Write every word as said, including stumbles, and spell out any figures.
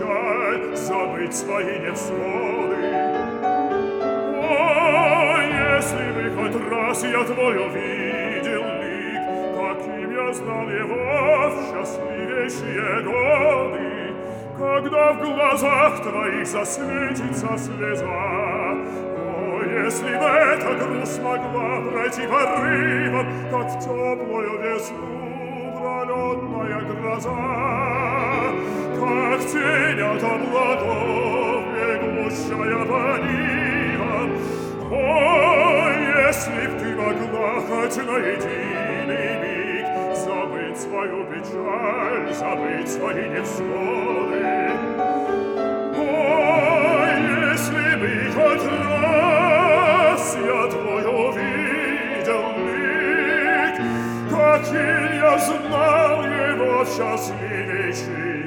печаль, забыть свои невзгоды. О, если бы хоть раз я твой увидел лик, каким я знал его в счастливейшие годы, когда в глазах твоих засветится слеза. О, если бы эта грусть могла пройти порывом, как в теплую весну пролетная гроза, как тень от облаков, бегущая по нивам. О, если б ты могла хоть на единый миг забыть свою печаль, забыть свои невзгоды. О, если бы хоть раз я твой увидел лик, каким я знал его в счастливейший